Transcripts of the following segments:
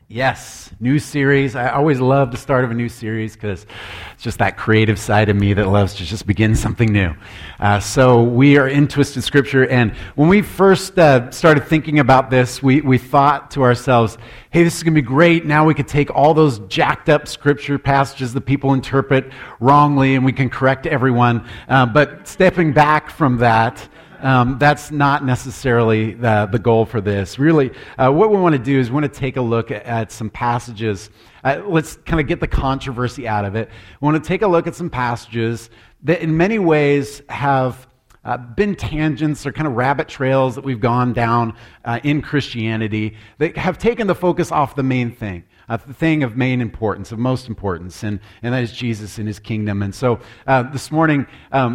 Yes, new series. I always love the start of a new series because it's just that creative side of me that loves to just begin something new. So we are in Twisted Scripture, and when we first started thinking about this, we thought to ourselves, hey, this is going to be great. Now we could take all those jacked up Scripture passages that people interpret wrongly, and we can correct everyone. But stepping back from that, that's not necessarily the goal for this. Really, what we want to do is we want to take a look at some passages. Let's kind of get the controversy out of it. We want to take a look at some passages that in many ways have been tangents or kind of rabbit trails that we've gone down in Christianity that have taken the focus off the main thing. The thing of main importance, of most importance, and that is Jesus and his kingdom. And so this morning,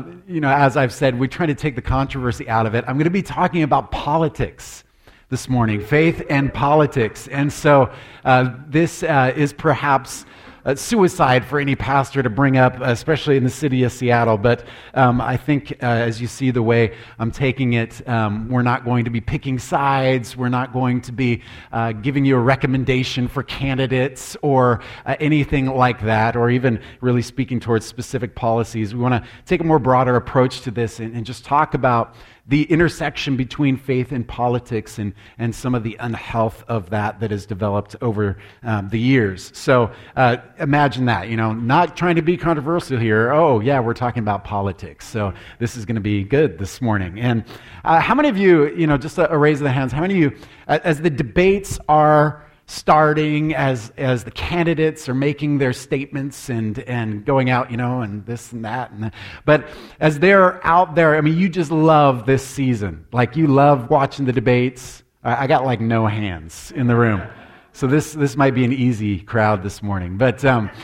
as I've said, we're trying to take the controversy out of it. I'm going to be talking about politics this morning, faith and politics. And so this is perhaps suicide for any pastor to bring up, especially in the city of Seattle. But I think as you see the way I'm taking it, we're not going to be picking sides. We're not going to be giving you a recommendation for candidates or anything like that, or even really speaking towards specific policies. We want to take a more broader approach to this and just talk about the intersection between faith and politics and some of the unhealth of that has developed over the years. So imagine that, not trying to be controversial here. Oh, yeah, we're talking about politics. So this is going to be good this morning. And how many of you, just a raise of the hands, how many of you, as the debates are starting, as the candidates are making their statements and going out, and this and that. But as they're out there, you just love this season. Like, you love watching the debates. I got like no hands in the room. So this might be an easy crowd this morning. But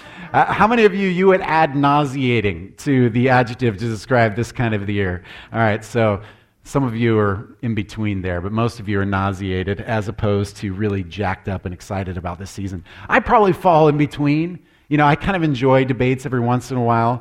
how many of you would add nauseating to the adjective to describe this kind of the year? All right, so some of you are in between there, but most of you are nauseated as opposed to really jacked up and excited about this season. I probably fall in between. I kind of enjoy debates every once in a while.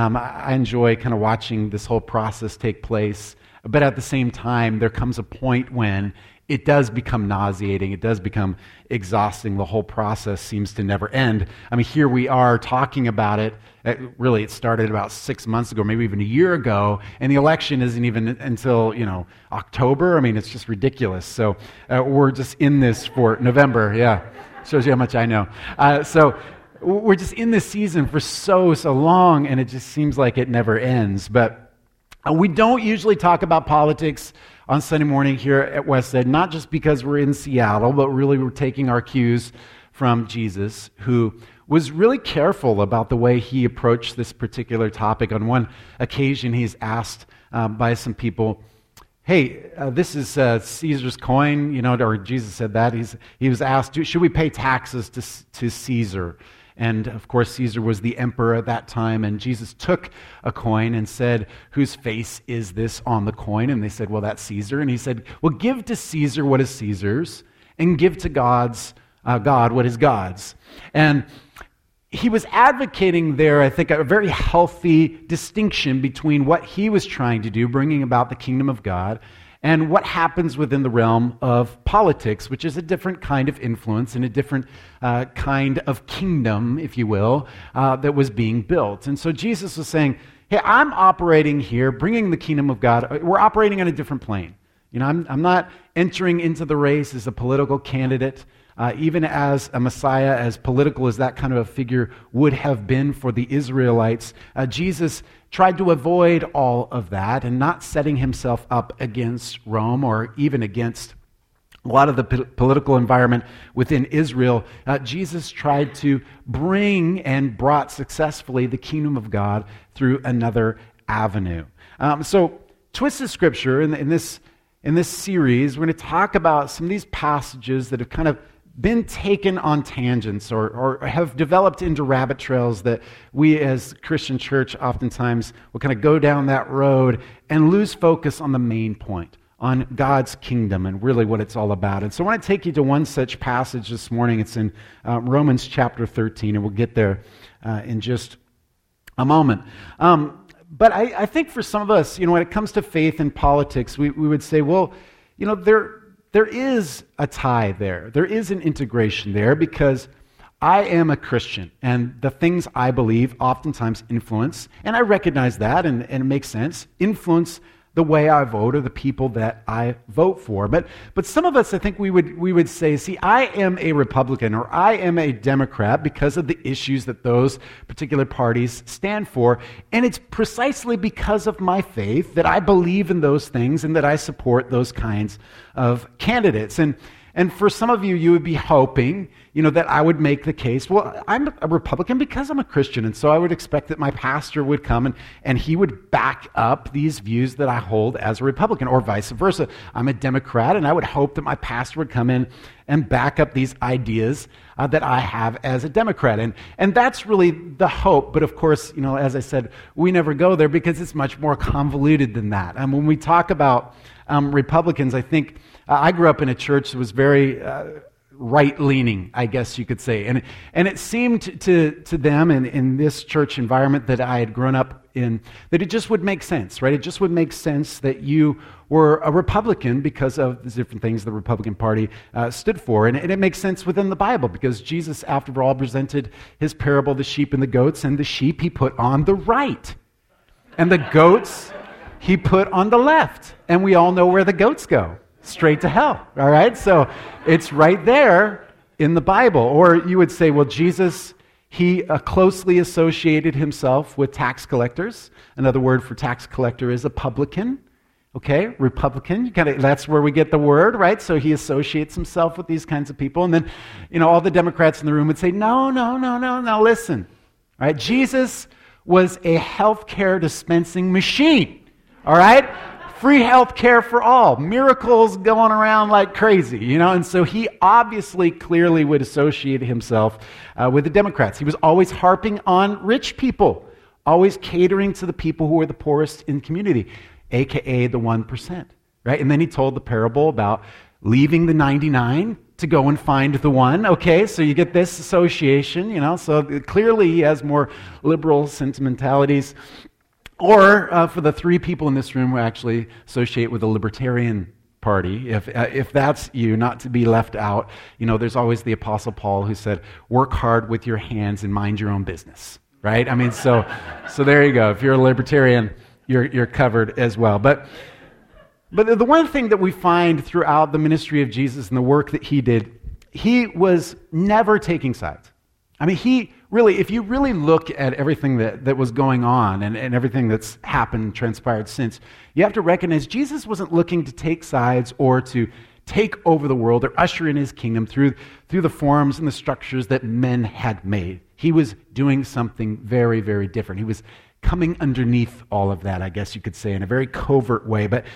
I enjoy kind of watching this whole process take place. But at the same time, there comes a point when it does become nauseating. It does become exhausting. The whole process seems to never end. Here we are talking about it. Really, it started about 6 months ago, maybe even a year ago, and the election isn't even until, October. It's just ridiculous. So we're just in this for November. Yeah, shows you how much I know. So we're just in this season for so long, and it just seems like it never ends. But we don't usually talk about politics on Sunday morning here at Westside, not just because we're in Seattle, but really we're taking our cues from Jesus, who was really careful about the way he approached this particular topic. On one occasion, he's asked by some people, hey, this is Caesar's coin, or Jesus said that. He was asked, should we pay taxes to Caesar? And of course, Caesar was the emperor at that time, and Jesus took a coin and said, whose face is this on the coin? And they said, well, that's Caesar. And he said, well, give to Caesar what is Caesar's, and give to God what is God's. And he was advocating there, I think, a very healthy distinction between what he was trying to do, bringing about the kingdom of God, and what happens within the realm of politics, which is a different kind of influence and a different kind of kingdom, if you will, that was being built. And so Jesus was saying, hey, I'm operating here, bringing the kingdom of God. We're operating on a different plane. I'm not entering into the race as a political candidate, even as a Messiah, as political as that kind of a figure would have been for the Israelites. Jesus tried to avoid all of that and not setting himself up against Rome or even against a lot of the political environment within Israel. Jesus tried to bring and brought successfully the kingdom of God through another avenue. So Twisted Scripture, in this series, we're going to talk about some of these passages that have kind of been taken on tangents or have developed into rabbit trails that we as Christian church oftentimes will kind of go down that road and lose focus on the main point, on God's kingdom and really what it's all about. And so I want to take you to one such passage this morning. It's in Romans chapter 13, and we'll get there in just a moment. But I think for some of us, when it comes to faith and politics, we would say, well, there is a tie there. There is an integration there because I am a Christian, and the things I believe oftentimes influence, and I recognize that, and it makes sense, influence the way I vote or the people that I vote for. But some of us, I think we would say, see, I am a Republican or I am a Democrat because of the issues that those particular parties stand for, and it's precisely because of my faith that I believe in those things and that I support those kinds of candidates. And for some of you, you would be hoping, that I would make the case, well, I'm a Republican because I'm a Christian, and so I would expect that my pastor would come and he would back up these views that I hold as a Republican, or vice versa. I'm a Democrat, and I would hope that my pastor would come in and back up these ideas that I have as a Democrat. And that's really the hope, but of course, as I said, we never go there because it's much more convoluted than that. And when we talk about Republicans, I think I grew up in a church that was very right-leaning, I guess you could say. And it seemed to them in this church environment that I had grown up in that it just would make sense, right? It just would make sense that you were a Republican because of the different things the Republican Party stood for. And it makes sense within the Bible because Jesus, after all, presented his parable, the sheep and the goats, and the sheep he put on the right. And the goats he put on the left. And we all know where the goats go. Straight to hell, all right? So it's right there in the Bible. Or you would say, well, Jesus, he closely associated himself with tax collectors. Another word for tax collector is a publican, okay? Republican, that's where we get the word, right? So he associates himself with these kinds of people. And then, all the Democrats in the room would say, no, listen, all right? Jesus was a healthcare dispensing machine, all right? Free health care for all. Miracles going around like crazy, And so he obviously clearly would associate himself with the Democrats. He was always harping on rich people, always catering to the people who were the poorest in the community, a.k.a. the 1%, right? And then he told the parable about leaving the 99 to go and find the one, okay? So you get this association, So clearly he has more liberal sentimentalities. Or for the three people in this room who actually associate with the Libertarian Party, if that's you, not to be left out, there's always the Apostle Paul who said, work hard with your hands and mind your own business, right? I mean, so there you go. If you're a Libertarian, you're covered as well. But the one thing that we find throughout the ministry of Jesus and the work that he did, he was never taking sides. I mean, if you really look at everything that was going on and everything that's happened, transpired since, you have to recognize Jesus wasn't looking to take sides or to take over the world or usher in his kingdom through the forms and the structures that men had made. He was doing something very, very different. He was coming underneath all of that, I guess you could say, in a very covert way. But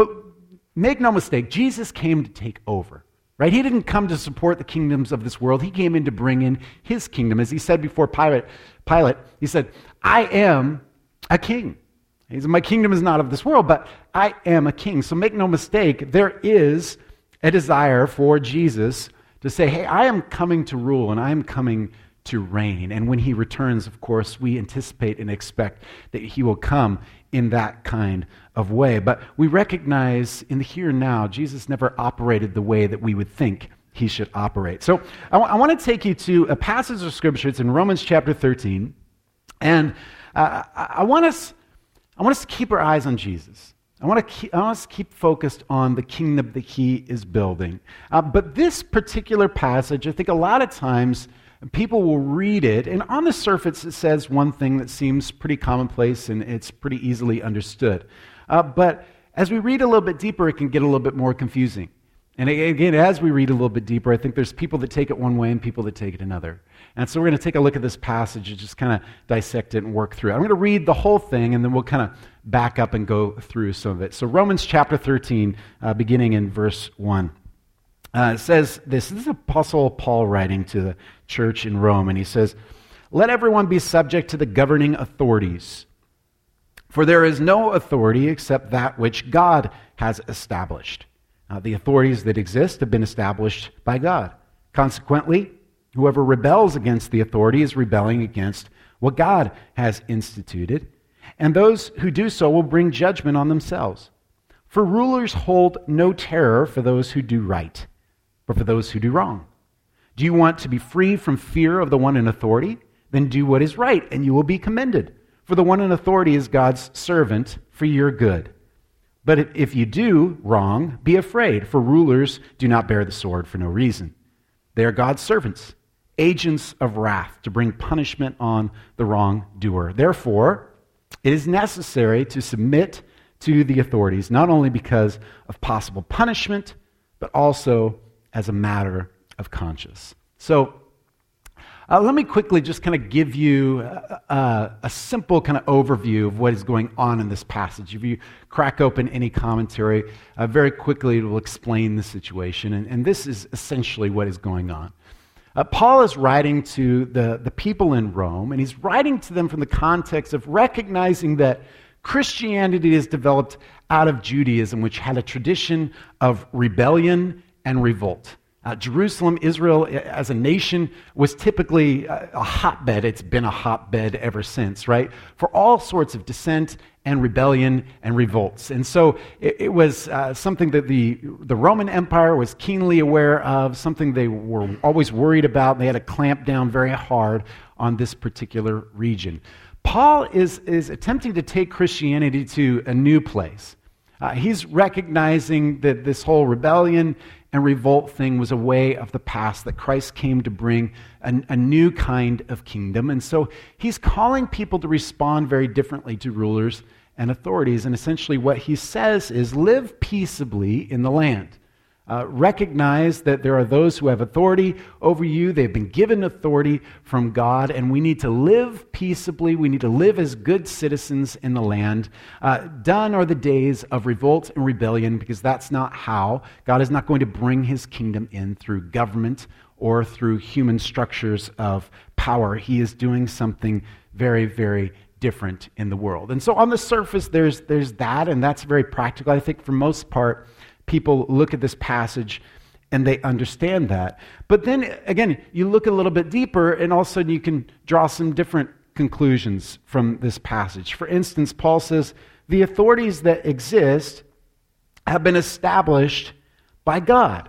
make no mistake, Jesus came to take over. Right? He didn't come to support the kingdoms of this world. He came in to bring in his kingdom. As he said before Pilate, he said, I am a king. He said, my kingdom is not of this world, but I am a king. So make no mistake, there is a desire for Jesus to say, hey, I am coming to rule and I am coming to reign. And when he returns, of course, we anticipate and expect that he will come in that kind of way. But we recognize in the here and now, Jesus never operated the way that we would think he should operate. So I want to take you to a passage of Scripture. It's in Romans chapter 13. And I want us to keep our eyes on Jesus. I want us to keep focused on the kingdom that he is building. But this particular passage, I think a lot of times, people will read it, and on the surface it says one thing that seems pretty commonplace and it's pretty easily understood. But as we read a little bit deeper, it can get a little bit more confusing. And again, as we read a little bit deeper, I think there's people that take it one way and people that take it another. And so we're going to take a look at this passage and just kind of dissect it and work through it. I'm going to read the whole thing, and then we'll kind of back up and go through some of it. So Romans chapter 13, beginning in verse 1. It says this is Apostle Paul writing to the church in Rome, and he says, let everyone be subject to the governing authorities, for there is no authority except that which God has established. The authorities that exist have been established by God. Consequently, whoever rebels against the authority is rebelling against what God has instituted, and those who do so will bring judgment on themselves. For rulers hold no terror for those who do right, but for those who do wrong. Do you want to be free from fear of the one in authority? Then do what is right, and you will be commended. For the one in authority is God's servant for your good. But if you do wrong, be afraid, for rulers do not bear the sword for no reason. They are God's servants, agents of wrath, to bring punishment on the wrongdoer. Therefore, it is necessary to submit to the authorities, not only because of possible punishment, but also as a matter of conscience. So, let me quickly just kind of give you a simple kind of overview of what is going on in this passage. If you crack open any commentary, very quickly it will explain the situation. And this is essentially what is going on. Paul is writing to the people in Rome, and he's writing to them from the context of recognizing that Christianity is developed out of Judaism, which had a tradition of rebellion and revolt. Jerusalem, Israel, as a nation, was typically a hotbed. It's been a hotbed ever since, right? For all sorts of dissent and rebellion and revolts. And so it was something that the Roman Empire was keenly aware of, something they were always worried about. They had to clamp down very hard on this particular region. Paul is attempting to take Christianity to a new place. He's recognizing that this whole rebellion and revolt thing was a way of the past, that Christ came to bring a new kind of kingdom. And so he's calling people to respond very differently to rulers and authorities. And essentially what he says is live peaceably in the land. Recognize that there are those who have authority over you. They've been given authority from God, and we need to live peaceably. We need to live as good citizens in the land. Done are the days of revolt and rebellion, because that's not how. God is not going to bring his kingdom in through government or through human structures of power. He is doing something very, very different in the world. And so on the surface, there's that, and that's very practical. I think for most part, people look at this passage and they understand that. But then, again, you look a little bit deeper and all of a sudden you can draw some different conclusions from this passage. For instance, Paul says, the authorities that exist have been established by God.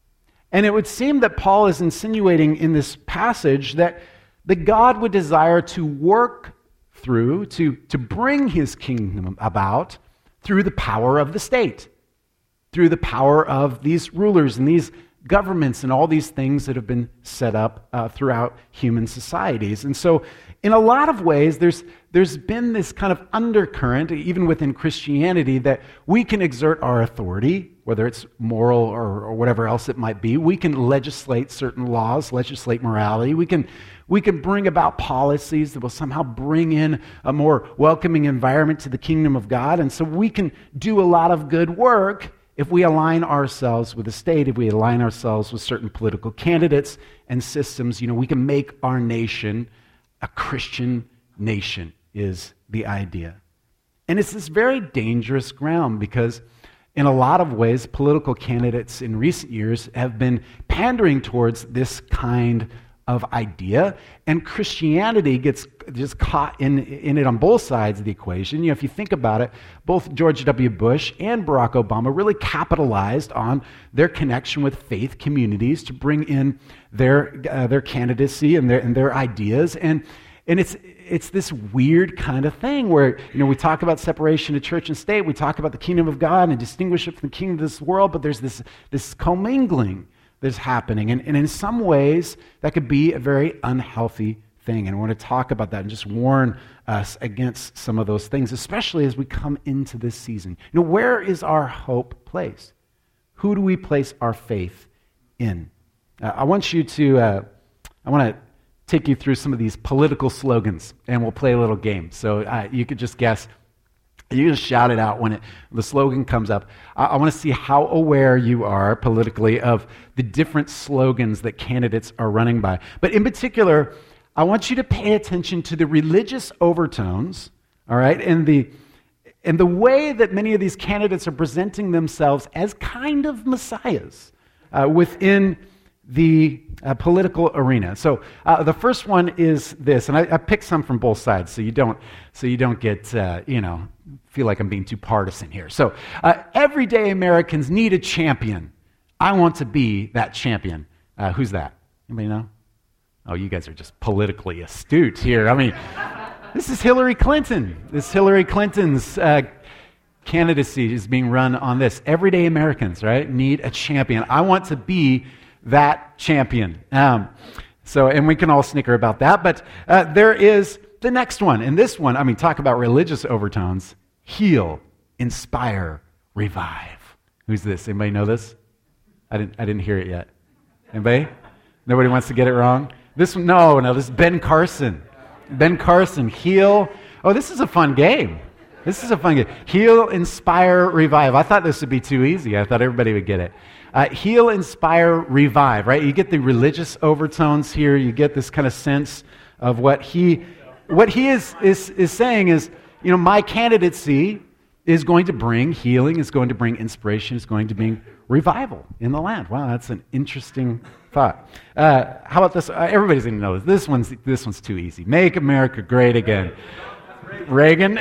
And it would seem that Paul is insinuating in this passage that God would desire to work through, to bring his kingdom about through the power of the state, through the power of these rulers and these governments and all these things that have been set up throughout human societies. And so in a lot of ways, there's been this kind of undercurrent, even within Christianity, that we can exert our authority, whether it's moral or whatever else it might be. We can legislate certain laws, legislate morality. We can bring about policies that will somehow bring in a more welcoming environment to the kingdom of God. And so we can do a lot of good work if we align ourselves with the state, if we align ourselves with certain political candidates and systems. We can make our nation a Christian nation, is the idea. And it's this very dangerous ground, because in a lot of ways, political candidates in recent years have been pandering towards this kind of idea, and Christianity gets just caught in it on both sides of the equation. If you think about it, both George W. Bush and Barack Obama really capitalized on their connection with faith communities to bring in their candidacy and their ideas, and it's this weird kind of thing where we talk about separation of church and state, we talk about the kingdom of God and distinguish it from the kingdom of this world, but there's this commingling that's happening. And in some ways, that could be a very unhealthy thing. And I want to talk about that and just warn us against some of those things, especially as we come into this season. Where is our hope placed? Who do we place our faith in? I want to take you through some of these political slogans, and we'll play a little game. So you could just guess. You just shout it out when the slogan comes up. I want to see how aware you are politically of the different slogans that candidates are running by. But in particular, I want you to pay attention to the religious overtones, all right, and the way that many of these candidates are presenting themselves as kind of messiahs within the political arena. So the first one is this, and I picked some from both sides, so you don't get feel like I'm being too partisan here. So everyday Americans need a champion. I want to be that champion. Who's that? Anybody know? Oh, you guys are just politically astute here. I mean, this is Hillary Clinton. This Hillary Clinton's candidacy is being run on this. Everyday Americans, right, need a champion. I want to be that champion. And we can all snicker about that, but there is the next one. And this one, I mean, talk about religious overtones. Heal, inspire, revive. Who's this? Anybody know this? I didn't hear it yet. Anybody? Nobody wants to get it wrong? This one, no, this is Ben Carson. Ben Carson, heal. Oh, this is a fun game. Heal, inspire, revive. I thought this would be too easy. I thought everybody would get it. Heal, inspire, revive, right? You get the religious overtones here. You get this kind of sense of what he is saying is, my candidacy is going to bring healing, is going to bring inspiration, is going to bring revival in the land. Wow, that's an interesting thought. How about this? Everybody's going to know this. This one's too easy. Make America great again. Reagan.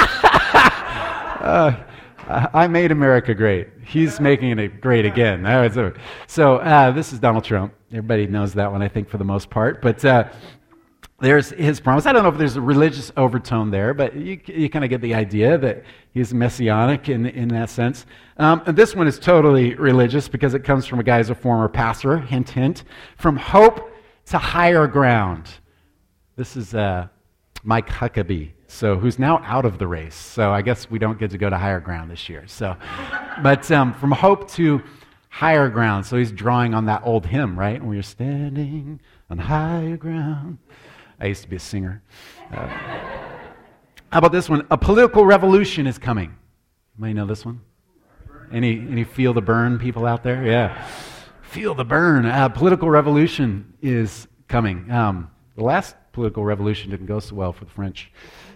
I made America great. He's making it great again. So this is Donald Trump. Everybody knows that one, I think, for the most part. But there's his promise. I don't know if there's a religious overtone there, but you kind of get the idea that he's messianic in that sense. And this one is totally religious because it comes from a guy who's a former pastor, hint, hint, from hope to higher ground. This is Mike Huckabee, who's now out of the race. So I guess we don't get to go to higher ground this year. But from hope to higher ground. So he's drawing on that old hymn, right? We're standing on higher ground. I used to be a singer. How about this one? A political revolution is coming. Anybody know this one? Any feel the burn people out there? Yeah. Feel the burn. Political revolution is coming. The last political revolution didn't go so well for the French.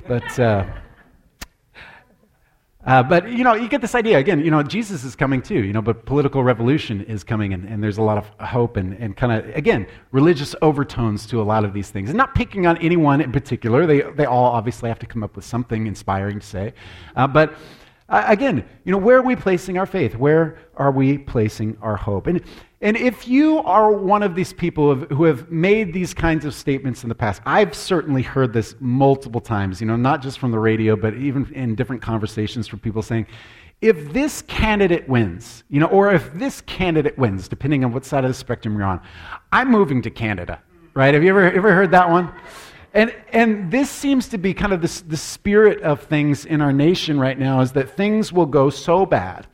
But you get this idea. Again, Jesus is coming too, but political revolution is coming, and there's a lot of hope and kind of, again, religious overtones to a lot of these things. And not picking on anyone in particular. They all obviously have to come up with something inspiring to say. But again, where are we placing our faith? Where are we placing our hope? And if you are one of these people who have made these kinds of statements in the past, I've certainly heard this multiple times, not just from the radio, but even in different conversations from people saying, if this candidate wins, or if this candidate wins, depending on what side of the spectrum you're on, I'm moving to Canada, right? Have you ever heard that one? And this seems to be kind of the spirit of things in our nation right now, is that things will go so bad.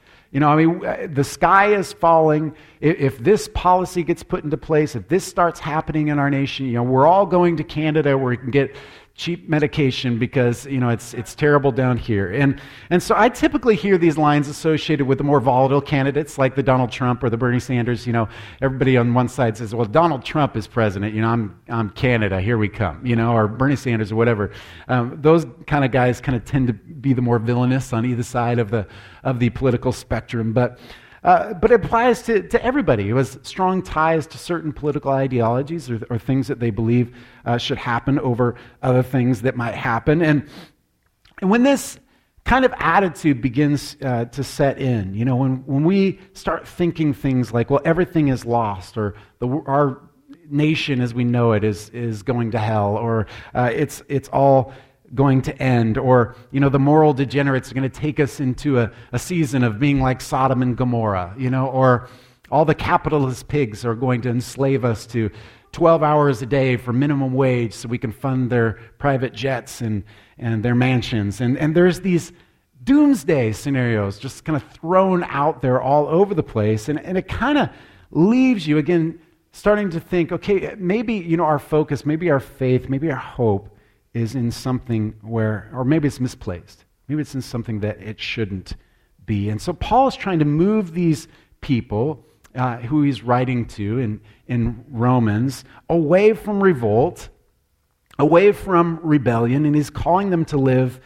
The sky is falling. If this policy gets put into place, if this starts happening in our nation, we're all going to Canada where we can get cheap medication because, it's terrible down here. And so I typically hear these lines associated with the more volatile candidates like the Donald Trump or the Bernie Sanders. Everybody on one side says, well, Donald Trump is president. I'm Canada. Here we come. Or Bernie Sanders or whatever. Those kind of guys kind of tend to be the more villainous on either side of the political spectrum. But it applies to everybody who has strong ties to certain political ideologies or things that they believe should happen over other things that might happen. And when this kind of attitude begins to set in, when we start thinking things like, well, everything is lost, or our nation as we know it is going to hell, or it's all going to end, or the moral degenerates are going to take us into a season of being like Sodom and Gomorrah, or all the capitalist pigs are going to enslave us to 12 hours a day for minimum wage so we can fund their private jets and their mansions. And there's these doomsday scenarios just kind of thrown out there all over the place, and it kind of leaves you, again, starting to think, okay, maybe our focus, maybe our faith, maybe our hope is in something or maybe it's misplaced. Maybe it's in something that it shouldn't be. And so Paul is trying to move these people who he's writing to in Romans away from revolt, away from rebellion, and he's calling them to live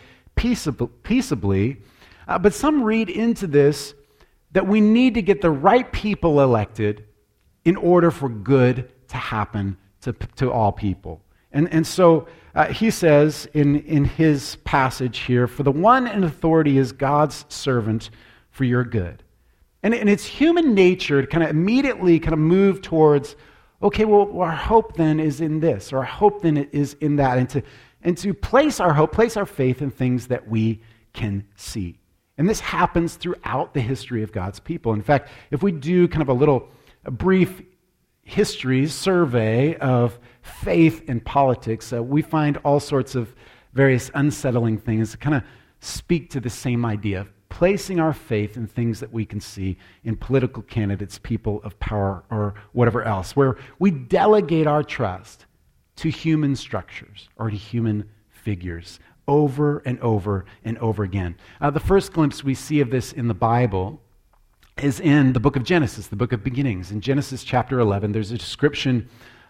peaceably. But some read into this that we need to get the right people elected in order for good to happen to all people. And so he says in his passage here, for the one in authority is God's servant for your good. And it's human nature to kind of immediately kind of move towards, okay, well, our hope then is in this, or our hope then is in that, and to place our hope, place our faith in things that we can see. And this happens throughout the history of God's people. In fact, if we do kind of a brief history survey of faith and politics, we find all sorts of various unsettling things that kind of speak to the same idea of placing our faith in things that we can see in political candidates, people of power, or whatever else, where we delegate our trust to human structures or to human figures over and over and over again. The first glimpse we see of this in the Bible is in the book of Genesis, the book of beginnings. In Genesis chapter 11, there's a description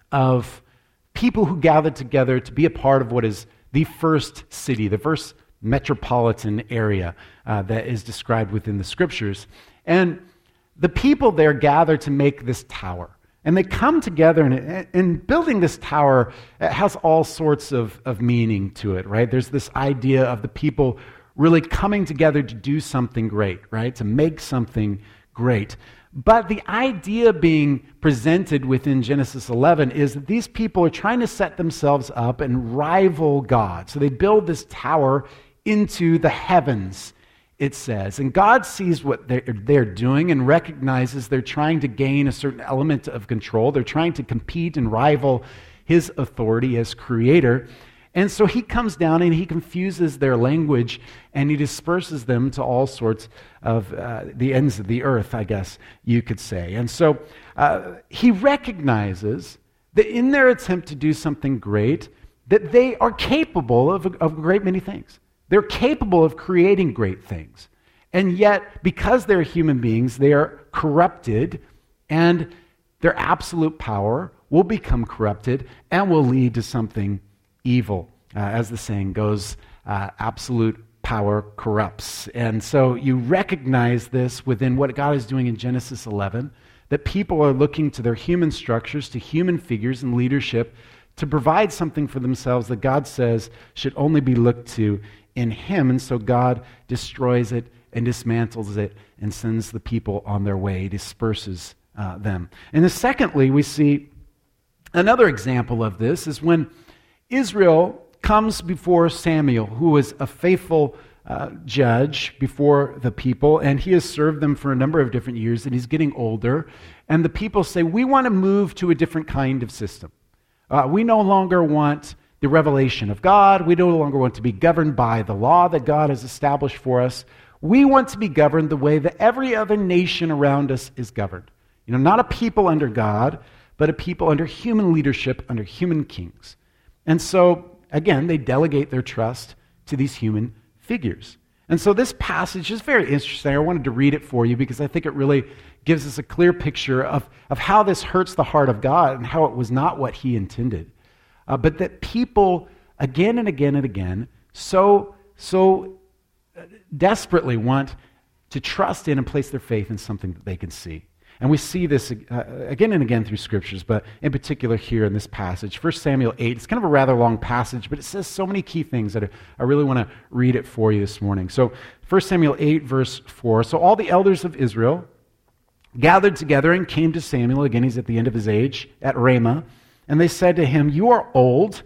of people who gathered together to be a part of what is the first city, the first metropolitan area that is described within the scriptures. And the people there gather to make this tower. And they come together, and building this tower has all sorts of meaning to it, right? There's this idea of the people really coming together to do something great, right? To make something great. But the idea being presented within Genesis 11 is that these people are trying to set themselves up and rival God. So they build this tower into the heavens, it says. And God sees what they're doing and recognizes they're trying to gain a certain element of control. They're trying to compete and rival his authority as creator. And so he comes down and he confuses their language and he disperses them to all sorts of the ends of the earth, I guess you could say. And so he recognizes that in their attempt to do something great, that they are capable of a great many things. They're capable of creating great things. And yet, because they're human beings, they are corrupted, and their absolute power will become corrupted and will lead to something evil. As the saying goes, absolute power corrupts. And so you recognize this within what God is doing in Genesis 11, that people are looking to their human structures, to human figures and leadership to provide something for themselves that God says should only be looked to in him. And so God destroys it and dismantles it and sends the people on their way, disperses them. And then secondly, we see another example of this is when Israel comes before Samuel, who was a faithful judge before the people, and he has served them for a number of different years, and he's getting older. And the people say, we want to move to a different kind of system. We no longer want the revelation of God. We no longer want to be governed by the law that God has established for us. We want to be governed the way that every other nation around us is governed. Not a people under God, but a people under human leadership, under human kings. And so, again, they delegate their trust to these human figures. And so this passage is very interesting. I wanted to read it for you because I think it really gives us a clear picture of how this hurts the heart of God and how it was not what he intended. But that people, again and again and again, so desperately want to trust in and place their faith in something that they can see. And we see this again and again through scriptures, but in particular here in this passage. 1 Samuel 8, it's kind of a rather long passage, but it says so many key things that I really want to read it for you this morning. So 1 Samuel 8, verse 4, so all the elders of Israel gathered together and came to Samuel, again he's at the end of his age, at Ramah, and they said to him, you are old,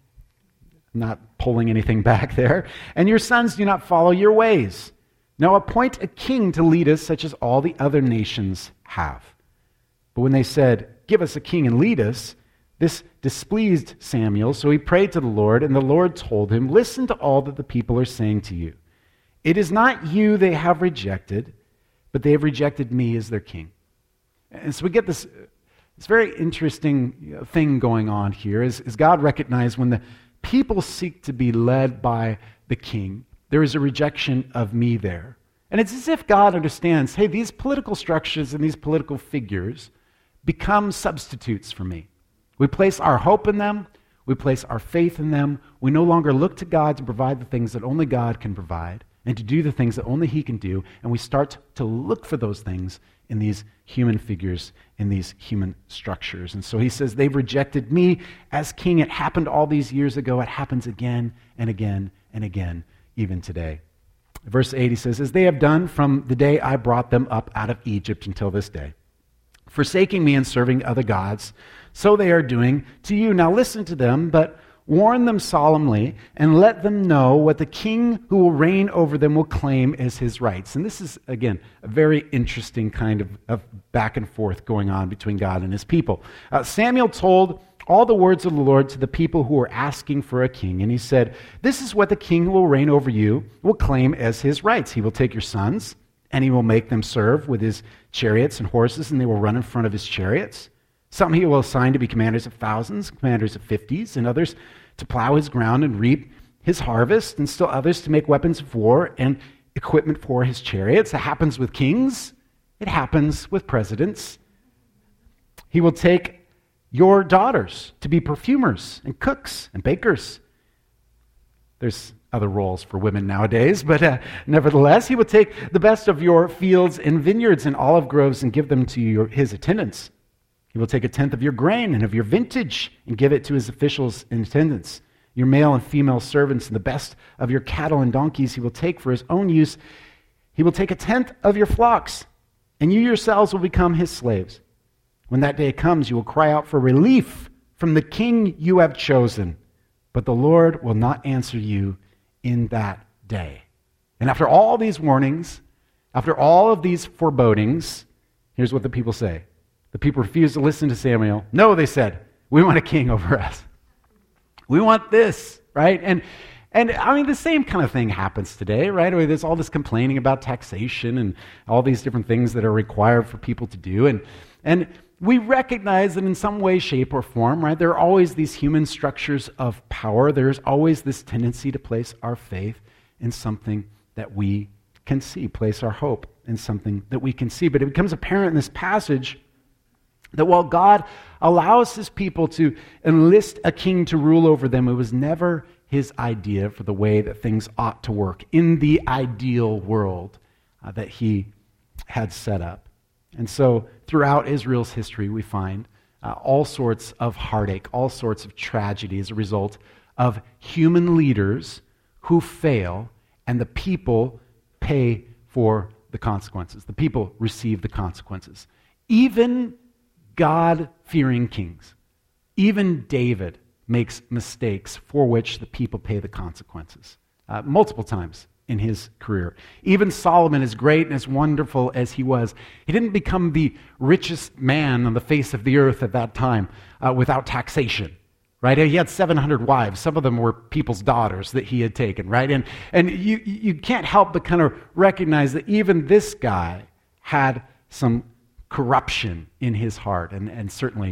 not pulling anything back there, and your sons do not follow your ways. Now appoint a king to lead us, such as all the other nations have. But when they said, give us a king and lead us, this displeased Samuel, so he prayed to the Lord, and the Lord told him, listen to all that the people are saying to you. It is not you they have rejected, but they have rejected me as their king. And so we get this very interesting thing going on here, is God recognized when the people seek to be led by the king, there is a rejection of me there. And it's as if God understands, hey, these political structures and these political figures become substitutes for me. We place our hope in them. We place our faith in them. We no longer look to God to provide the things that only God can provide and to do the things that only he can do. And we start to look for those things in these human figures, in these human structures. And so he says, they've rejected me as king. It happened all these years ago. It happens again and again and again, even today. Verse 8, he says, as they have done from the day I brought them up out of Egypt until this day, forsaking me and serving other gods, so they are doing to you. Now listen to them, but warn them solemnly and let them know what the king who will reign over them will claim as his rights. And this is, again, a very interesting kind of back and forth going on between God and his people. Samuel told all the words of the Lord to the people who were asking for a king. And he said, this is what the king who will reign over you will claim as his rights. He will take your sons and he will make them serve with his chariots and horses, and they will run in front of his chariots. Some he will assign to be commanders of thousands, commanders of 50s, and others to plow his ground and reap his harvest, and still others to make weapons of war and equipment for his chariots. It happens with kings. It happens with presidents. He will take your daughters to be perfumers and cooks and bakers. There's other roles for women nowadays, but nevertheless, he will take the best of your fields and vineyards and olive groves and give them to his attendants. He will take a tenth of your grain and of your vintage and give it to his officials and attendants. Your male and female servants and the best of your cattle and donkeys he will take for his own use. He will take a tenth of your flocks, and you yourselves will become his slaves. When that day comes, you will cry out for relief from the king you have chosen, but the Lord will not answer you in that day. And after all these warnings, after all of these forebodings, here's what the people say. The people refused to listen to Samuel. No, they said, we want a king over us. We want this, right? And I mean, the same kind of thing happens today, right? I mean, there's all this complaining about taxation and all these different things that are required for people to do. And we recognize that in some way, shape, or form, right, there are always these human structures of power. There's always this tendency to place our faith in something that we can see, place our hope in something that we can see. But it becomes apparent in this passage that while God allows his people to enlist a king to rule over them, it was never his idea for the way that things ought to work in the ideal world that he had set up. And so throughout Israel's history, we find all sorts of heartache, all sorts of tragedy as a result of human leaders who fail, and the people pay for the consequences. The people receive the consequences. Even God-fearing kings, even David makes mistakes for which the people pay the consequences multiple times in his career. Even Solomon, as great and as wonderful as he was, he didn't become the richest man on the face of the earth at that time without taxation, right? He had 700 wives. Some of them were people's daughters that he had taken, right? And you can't help but kind of recognize that even this guy had some corruption in his heart, and certainly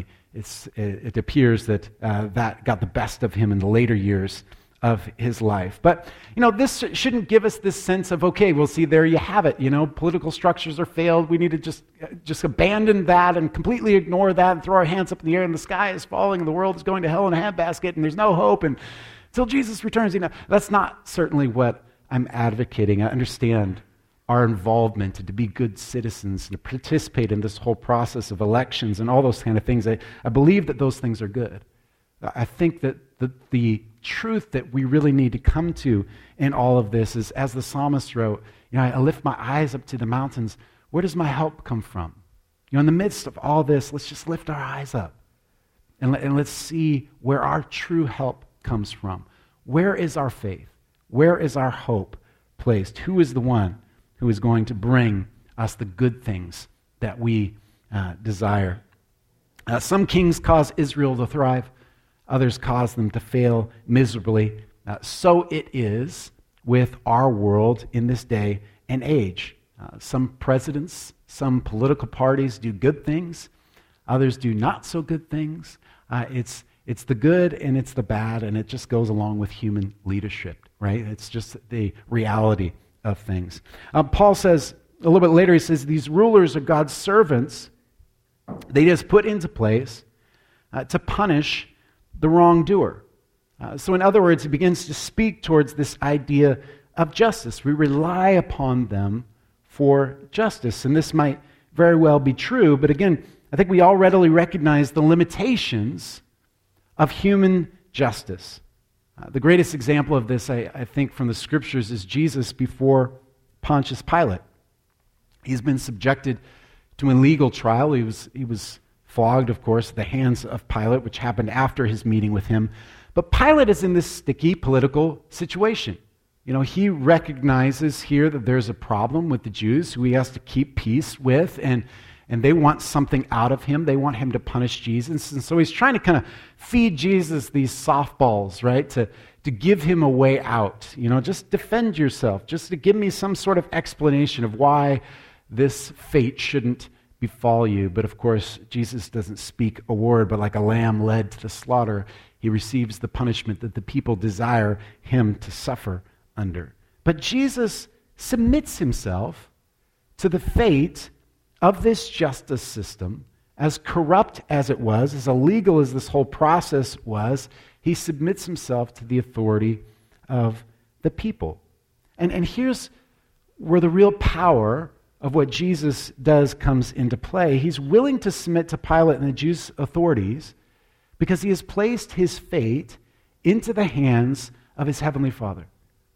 it appears that that got the best of him in the later years of his life. But, this shouldn't give us this sense of, okay, well, see, there you have it. Political structures are failed. We need to just abandon that and completely ignore that and throw our hands up in the air and the sky is falling and the world is going to hell in a handbasket and there's no hope and until Jesus returns. That's not certainly what I'm advocating. I understand our involvement and to be good citizens and to participate in this whole process of elections and all those kind of things. I believe that those things are good. I think that the truth that we really need to come to in all of this is, as the psalmist wrote, I lift my eyes up to the mountains. Where does my help come from? In the midst of all this, let's just lift our eyes up and let's see where our true help comes from. Where is our faith? Where is our hope placed? Who is the one who is going to bring us the good things that we desire? Some kings cause Israel to thrive. Others cause them to fail miserably. So it is with our world in this day and age. Some presidents, some political parties do good things. Others do not so good things. It's the good and it's the bad, and it just goes along with human leadership, right? It's just the reality of things. Paul says, a little bit later, he says, these rulers are God's servants. They just put into place to punish the wrongdoer. So in other words, he begins to speak towards this idea of justice. We rely upon them for justice. And this might very well be true, but again, I think we all readily recognize the limitations of human justice. The greatest example of this, I think, from the scriptures is Jesus before Pontius Pilate. He's been subjected to an illegal trial. He was flogged, of course, at the hands of Pilate, which happened after his meeting with him. But Pilate is in this sticky political situation. He recognizes here that there's a problem with the Jews who he has to keep peace with, and they want something out of him. They want him to punish Jesus. And so he's trying to kind of feed Jesus these softballs, right, to give him a way out. Just defend yourself, just to give me some sort of explanation of why this fate shouldn't befall you. But of course, Jesus doesn't speak a word, but like a lamb led to the slaughter, he receives the punishment that the people desire him to suffer under. But Jesus submits himself to the fate of this justice system. As corrupt as it was, as illegal as this whole process was, he submits himself to the authority of the people. And here's where the real power of what Jesus does comes into play. He's willing to submit to Pilate and the Jews' authorities because he has placed his fate into the hands of his heavenly Father.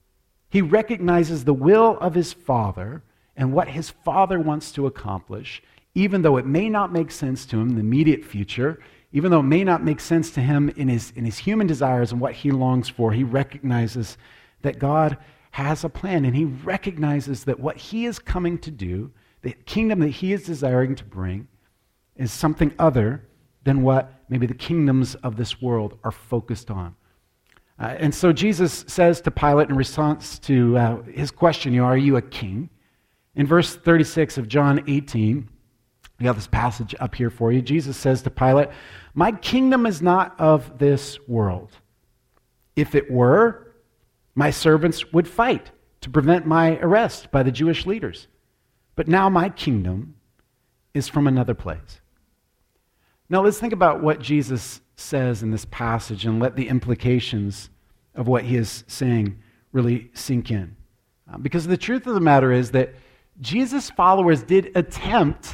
He recognizes the will of his Father and what his Father wants to accomplish, even though it may not make sense to him in the immediate future, even though it may not make sense to him in his human desires and what he longs for. He recognizes that God has a plan, and he recognizes that what he is coming to do, the kingdom that he is desiring to bring, is something other than what maybe the kingdoms of this world are focused on. And so Jesus says to Pilate in response to his question, are you a king? In verse 36 of John 18, we have this passage up here for you. Jesus says to Pilate, my kingdom is not of this world. If it were, my servants would fight to prevent my arrest by the Jewish leaders. But now my kingdom is from another place. Now let's think about what Jesus says in this passage and let the implications of what he is saying really sink in. Because the truth of the matter is that Jesus' followers did attempt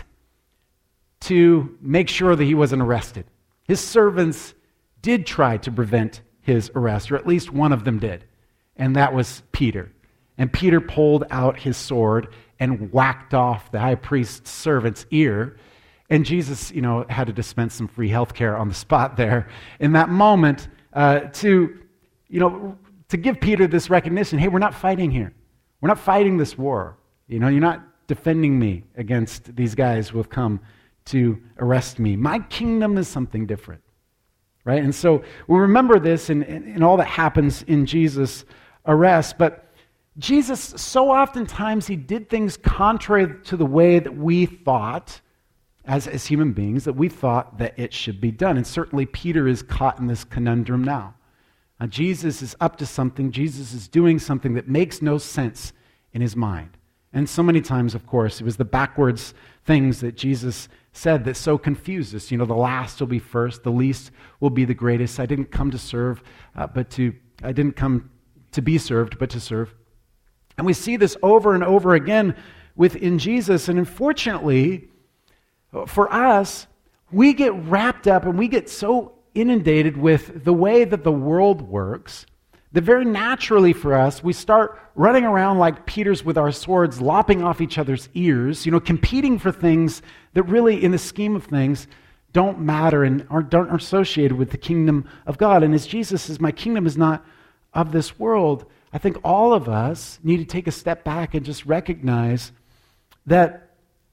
to make sure that he wasn't arrested. His servants did try to prevent his arrest, or at least one of them did. And that was Peter. And Peter pulled out his sword and whacked off the high priest's servant's ear. And Jesus, had to dispense some free health care on the spot there in that moment to give Peter this recognition. Hey, we're not fighting here. We're not fighting this war. You're not defending me against these guys who have come to arrest me. My kingdom is something different. Right? And so we remember this in all that happens in Jesus' arrest. But Jesus, so oftentimes, he did things contrary to the way that we thought, as human beings, that we thought that it should be done. And certainly Peter is caught in this conundrum now. Jesus is up to something. Jesus is doing something that makes no sense in his mind. And so many times, of course, it was the backwards things that Jesus said that so confused us. The last will be first, the least will be the greatest. I didn't come to serve, I didn't come to be served, but to serve. And we see this over and over again within Jesus. And unfortunately, for us, we get wrapped up and we get so inundated with the way that the world works that very naturally for us, we start running around like Peters with our swords, lopping off each other's ears, competing for things that really, in the scheme of things, don't matter and aren't associated with the kingdom of God. And as Jesus says, my kingdom is not of this world, I think all of us need to take a step back and just recognize that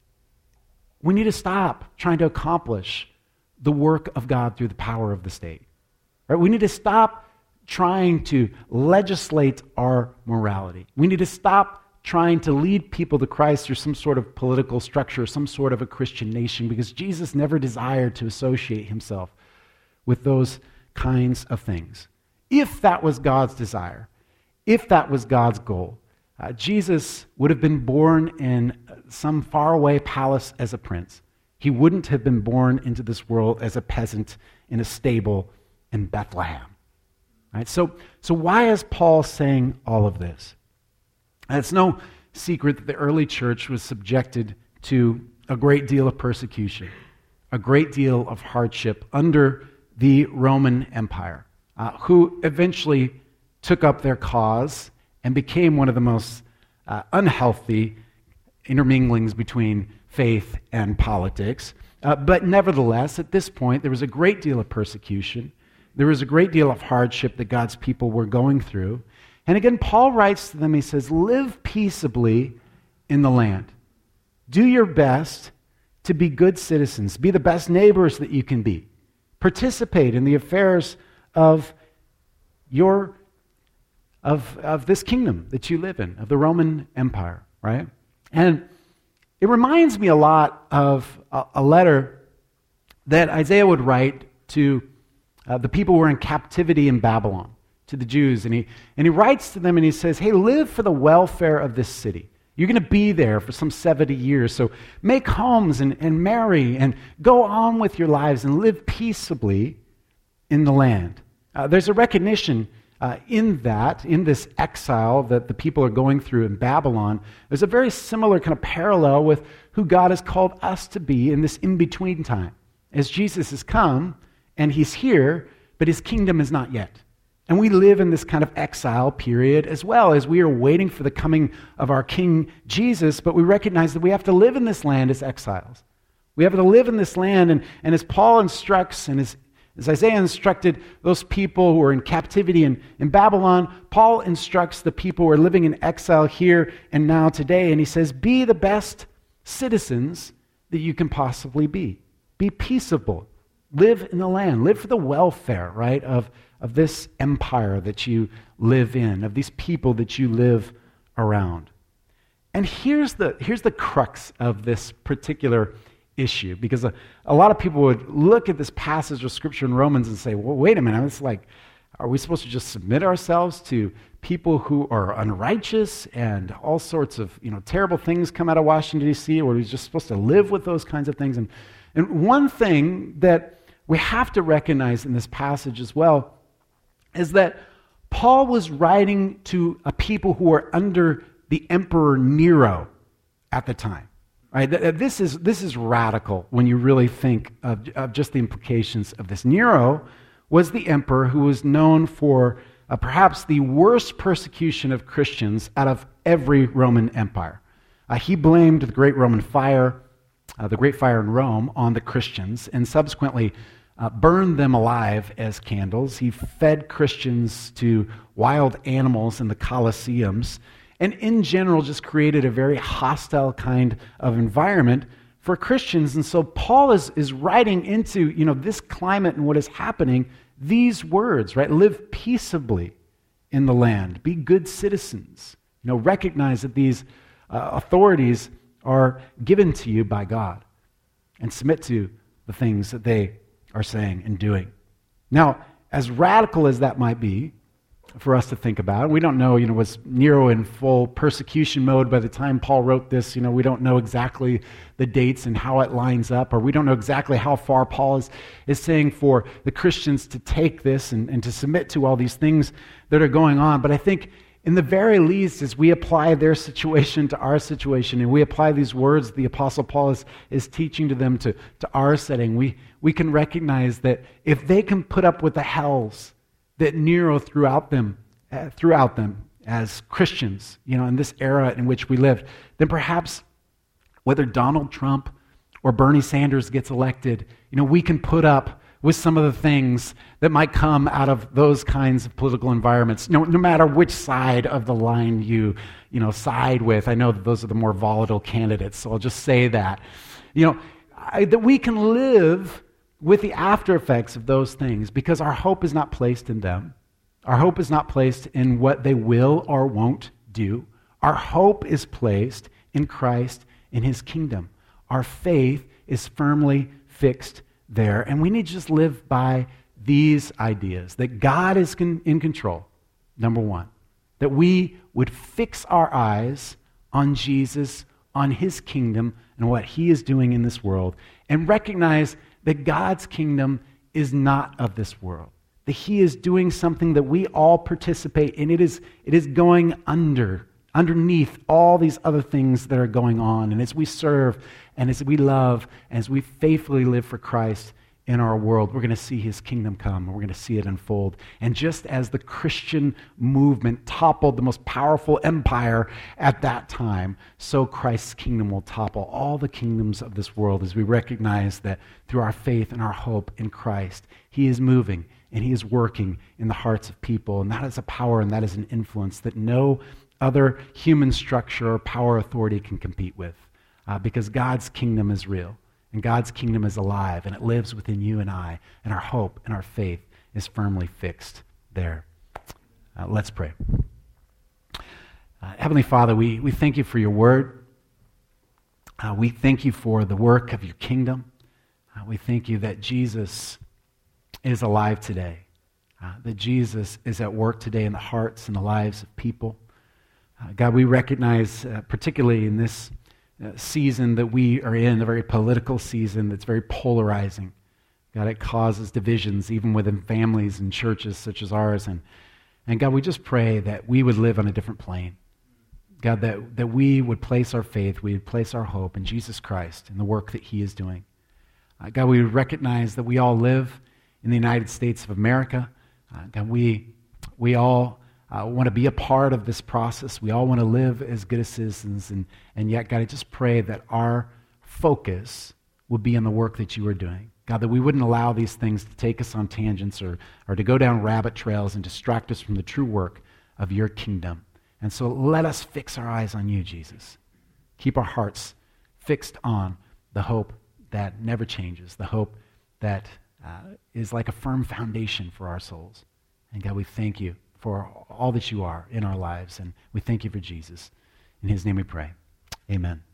we need to stop trying to accomplish the work of God through the power of the state. Right? We need to stop trying to legislate our morality. We need to stop trying to lead people to Christ through some sort of political structure, some sort of a Christian nation, because Jesus never desired to associate himself with those kinds of things. If that was God's desire, if that was God's goal, Jesus would have been born in some faraway palace as a prince. He wouldn't have been born into this world as a peasant in a stable in Bethlehem. Right? So why is Paul saying all of this? And it's no secret that the early church was subjected to a great deal of persecution, a great deal of hardship under the Roman Empire, who eventually took up their cause and became one of the most unhealthy interminglings between faith and politics. But nevertheless, at this point, there was a great deal of persecution. There was a great deal of hardship that God's people were going through. And again, Paul writes to them, he says, live peaceably in the land. Do your best to be good citizens. Be the best neighbors that you can be. Participate in the affairs of this kingdom that you live in, of the Roman Empire, right? And it reminds me a lot of a letter that Isaiah would write to the people who were in captivity in Babylon, to the Jews. And he writes to them and he says, hey, live for the welfare of this city. You're going to be there for some 70 years, so make homes and marry and go on with your lives and live peaceably in the land. There's a recognition in this exile that the people are going through in Babylon. There's a very similar kind of parallel with who God has called us to be in this in-between time. As Jesus has come and he's here, but his kingdom is not yet. And we live in this kind of exile period as well as we are waiting for the coming of our King Jesus, but we recognize that we have to live in this land as exiles. We have to live in this land, and as Paul instructs, and as Isaiah instructed those people who are in captivity in Babylon, Paul instructs the people who are living in exile here and now today, and he says, be the best citizens that you can possibly be. Be peaceable. Live in the land. Live for the welfare, right, of this empire that you live in, of these people that you live around. And here's the crux of this particular issue, because a lot of people would look at this passage of Scripture in Romans and say, well, wait a minute, it's like, are we supposed to just submit ourselves to people who are unrighteous and all sorts of terrible things come out of Washington, D.C., or are we just supposed to live with those kinds of things? And one thing that we have to recognize in this passage as well is that Paul was writing to a people who were under the Emperor Nero at the time. Right? This is radical when you really think of just the implications of this. Nero was the emperor who was known for perhaps the worst persecution of Christians out of every Roman empire. He blamed the Great Roman Fire, the Great Fire in Rome, on the Christians, and subsequently burned them alive as candles. He fed Christians to wild animals in the Colosseums, and in general just created a very hostile kind of environment for Christians. And so Paul is writing into this climate and what is happening, these words, right? Live peaceably in the land. Be good citizens. Recognize that these authorities are given to you by God, and submit to the things that they are saying and doing. Now, as radical as that might be for us to think about, we don't know, was Nero in full persecution mode by the time Paul wrote this? We don't know exactly the dates and how it lines up, or we don't know exactly how far Paul is saying for the Christians to take this and to submit to all these things that are going on. But I think in the very least, as we apply their situation to our situation, and we apply these words the Apostle Paul is teaching to them to our setting, we can recognize that if they can put up with the hells that Nero threw out them as Christians, in this era in which we lived, then perhaps whether Donald Trump or Bernie Sanders gets elected, we can put up with some of the things that might come out of those kinds of political environments, no matter which side of the line you side with. I know that those are the more volatile candidates, so I'll just say that. That we can live with the after effects of those things, because our hope is not placed in them. Our hope is not placed in what they will or won't do. Our hope is placed in Christ, in his kingdom. Our faith is firmly fixed there, and we need to just live by these ideas, that God is in control, number one, that we would fix our eyes on Jesus, on his kingdom, and what he is doing in this world, and recognize that God's kingdom is not of this world, that he is doing something that we all participate in. It is going under underneath all these other things that are going on. And as we serve and as we love, and as we faithfully live for Christ in our world, we're going to see his kingdom come, and we're going to see it unfold. And just as the Christian movement toppled the most powerful empire at that time, so Christ's kingdom will topple all the kingdoms of this world as we recognize that through our faith and our hope in Christ, he is moving and he is working in the hearts of people. And that is a power and that is an influence that no other human structure or power authority can compete with, because God's kingdom is real. And God's kingdom is alive, and it lives within you and I, and our hope and our faith is firmly fixed there. Let's pray. Heavenly Father, we thank you for your word. We thank you for the work of your kingdom. We thank you that Jesus is alive today, that Jesus is at work today in the hearts and the lives of people. God, we recognize, particularly in this season that we are in, a very political season that's very polarizing. God, it causes divisions even within families and churches such as ours. And God, we just pray that we would live on a different plane. God, that we would place our faith, we would place our hope in Jesus Christ and the work that he is doing. God, we recognize that we all live in the United States of America. God, we all want to be a part of this process. We all want to live as good as citizens. And yet, God, I just pray that our focus would be on the work that you are doing. God, that we wouldn't allow these things to take us on tangents or to go down rabbit trails and distract us from the true work of your kingdom. And so let us fix our eyes on you, Jesus. Keep our hearts fixed on the hope that never changes, the hope that is like a firm foundation for our souls. And God, we thank you for all that you are in our lives, and we thank you for Jesus. In his name we pray. Amen.